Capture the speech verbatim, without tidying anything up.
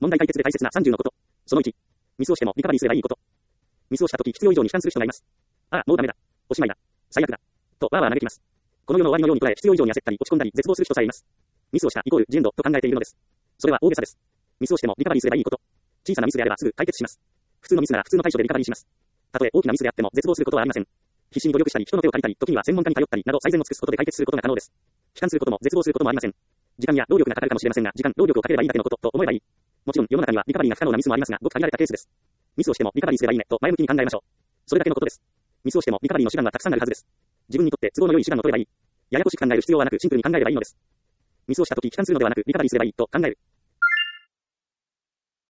問題解決で大切なさんじゅうのこと。そのいち。ミスをしてもリカバリーすればいいこと。ミスをしたとき必要以上に悲観する人がいます。ああ、もうダメだ。おしまいだ。最悪だ。と、わーわー嘆きます。この世の終わりのように捉え、必要以上に焦ったり、落ち込んだり、絶望する人さえいます。ミスをしたイコール、ジェンドと考えているのです。それは大げさです。ミスをしてもリカバリーすればいいこと。小さなミスであればすぐ解決します。普通のミスなら普通の対処でリカバリーします。たとえ大きなミスであっても絶望することはありません。必死に努力したり、人の手を借りたり、時には専門家に頼ったりなど最善を尽くすことで解決することが可能です。悲観することも絶望することもありません。時間や労力がかかるかもしれませんが、時間、労力をかければいいだけのことと思えばいい。もちろん世の中にはリカバリーが不可能なミスもありますが、ごく限られたケースです。ミスをしてもリカバリーすればいいねと前向きに考えましょう。それだけのことです。ミスをしてもリカバリーの手段はたくさんあるはずです。自分にとって都合の良い手段を取ればいい。ややこしく考える必要はなくシンプルに考えればいいのです。ミスをしたとき悲観するのではなくリカバリーすればいいと考える。